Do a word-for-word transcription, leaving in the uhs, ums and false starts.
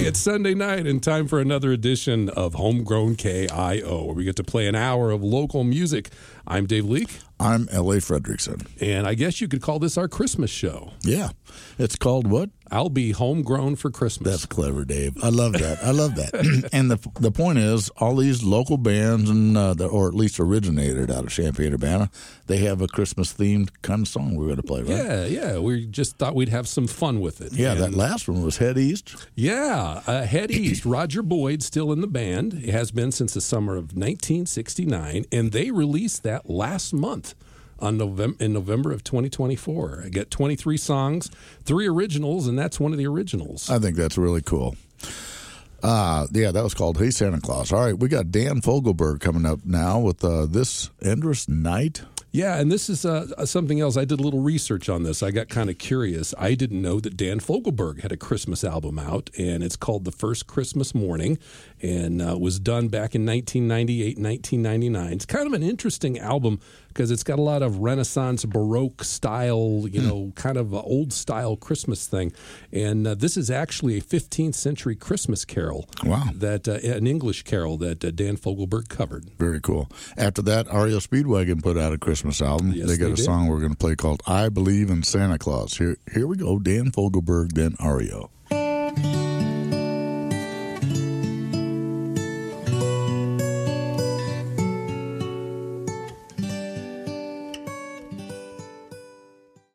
Hey, it's Sunday night and time for another edition of Homegrown K I O, where we get to play an hour of local music. I'm Dave Leake. I'm L A. Fredrickson. And I guess you could call this our Christmas show. Yeah. It's called what? I'll be homegrown for Christmas. That's clever, Dave. I love that. I love that. And the the point is, all these local bands, and uh, the, or at least originated out of Champaign-Urbana, they have a Christmas-themed kind of song we're going to play, right? Yeah, yeah. We just thought we'd have some fun with it. Yeah, and that last one was Head East. Yeah, uh, Head East. Roger Boyd still in the band. It has been since the summer of nineteen sixty-nine, and they released that last month. On November in November of twenty twenty-four. I got twenty-three songs, three originals, and that's one of the originals. I think that's really cool. Uh, yeah, that was called Hey Santa Claus. All right, we got Dan Fogelberg coming up now with uh, This Endless Night. Yeah, and this is uh, something else. I did a little research on this. I got kind of curious. I didn't know that Dan Fogelberg had a Christmas album out, and it's called The First Christmas Morning, and uh, was done back in nineteen ninety-eight, nineteen ninety-nine. It's kind of an interesting album because it's got a lot of Renaissance, Baroque style, you know, mm. kind of old-style Christmas thing. And uh, this is actually a fifteenth century Christmas carol. Wow. That, uh, an English carol that uh, Dan Fogelberg covered. Very cool. After that, R E O Speedwagon put out a Christmas album. Yes, they got they a did. song we're going to play called I Believe in Santa Claus. Here, here we go, Dan Fogelberg, then R E O.